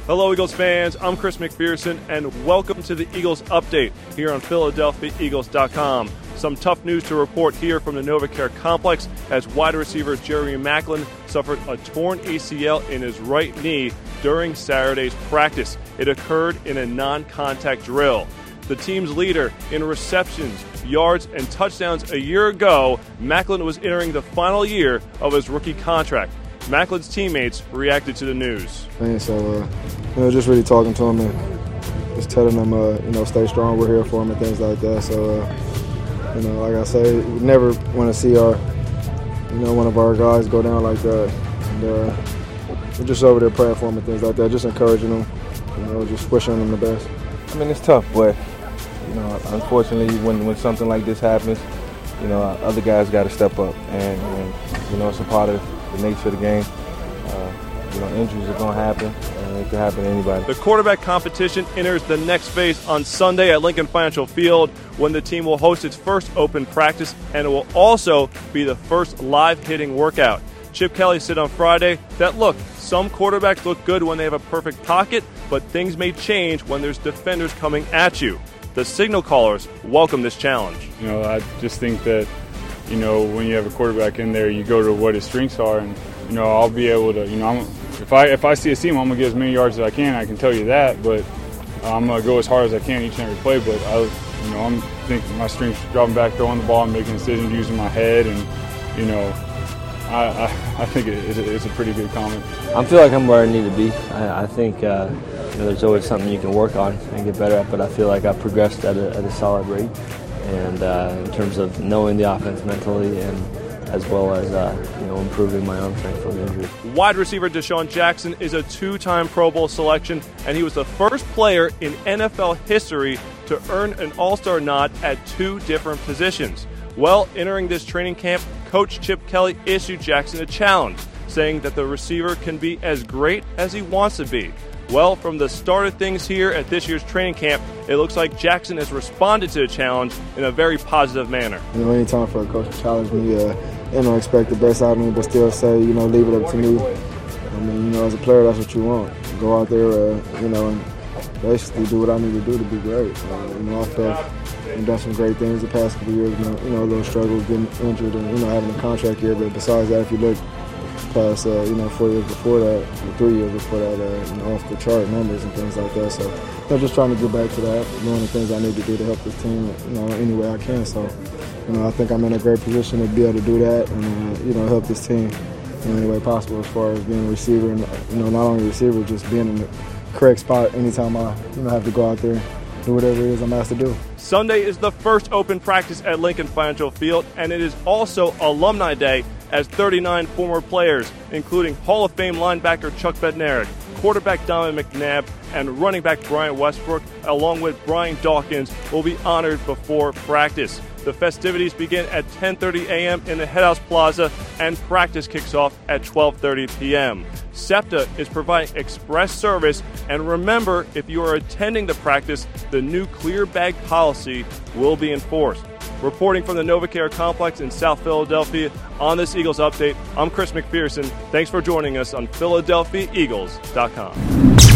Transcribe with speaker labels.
Speaker 1: Hello, Eagles fans. I'm Chris McPherson, and welcome to the Eagles Update here on PhiladelphiaEagles.com. Some tough news to report here from the NovaCare complex as wide receiver Jeremy Maclin suffered a torn ACL in his right knee during Saturday's practice. It occurred in a non-contact drill. The team's leader in receptions, yards, and touchdowns a year ago, Maclin was entering the final year of his rookie contract. Maclin's teammates reacted to the news.
Speaker 2: Just really talking to him and just telling him, stay strong. We're here for him and things like that. So, like I say, we never want to see one of our guys go down like that. And we're just over there praying for him and things like that, just encouraging him, just wishing him the best.
Speaker 3: I mean, it's tough, but unfortunately, when something like this happens, other guys got to step up, and it's a part of the nature of the game. Injuries are going to happen, and it could happen to anybody.
Speaker 1: The quarterback competition enters the next phase on Sunday at Lincoln Financial Field when the team will host its first open practice, and it will also be the first live hitting workout. Chip Kelly said on Friday that, look, some quarterbacks look good when they have a perfect pocket, but things may change when there's defenders coming at you. The signal callers welcome this challenge.
Speaker 4: I just think that, when you have a quarterback in there, you go to what his strengths are, and, I'll be able to, if I see a seam, I'm going to get as many yards as I can tell you that, but I'm going to go as hard as I can each and every play, but I'm thinking my strengths dropping back, throwing the ball, and making decisions using my head, and, I think it's a pretty good comment.
Speaker 5: I feel like I'm where I need to be. I think there's always something you can work on and get better at, but I feel like I've progressed at a solid rate, and in terms of knowing the offense mentally and as well as improving my arm strength from injury.
Speaker 1: Wide receiver Deshaun Jackson is a two-time Pro Bowl selection, and he was the first player in NFL history to earn an All-Star nod at two different positions. Well, entering this training camp, Coach Chip Kelly issued Jackson a challenge, saying that the receiver can be as great as he wants to be. Well, from the start of things here at this year's training camp, it looks like Jackson has responded to the challenge in a very positive manner.
Speaker 2: Anytime for a coach to challenge me, expect the best out of me, but still say, leave it up to me. As a player, that's what you want. Go out there, and basically do what I need to do to be great. I feel I've done some great things the past couple of years. A little struggle getting injured and, having a contract year. But besides that, if you look past, 4 years before that, or 3 years before that, off the chart numbers and things like that. So, just trying to get back to that, doing the things I need to do to help this team, any way I can. So, I think I'm in a great position to be able to do that and, help this team in any way possible as far as being a receiver and, not only a receiver, just being in the correct spot anytime I, have to go out there and do whatever it is I'm asked to do.
Speaker 1: Sunday is the first open practice at Lincoln Financial Field, and it is also Alumni Day as 39 former players, including Hall of Fame linebacker Chuck Bednarik, quarterback Donovan McNabb, and running back Brian Westbrook, along with Brian Dawkins, will be honored before practice. The festivities begin at 10:30 a.m. in the Headhouse Plaza, and practice kicks off at 12:30 p.m. SEPTA is providing express service, and remember, if you are attending the practice, the new clear bag policy will be enforced. Reporting from the NovaCare complex in South Philadelphia on this Eagles Update, I'm Chris McPherson. Thanks for joining us on PhiladelphiaEagles.com.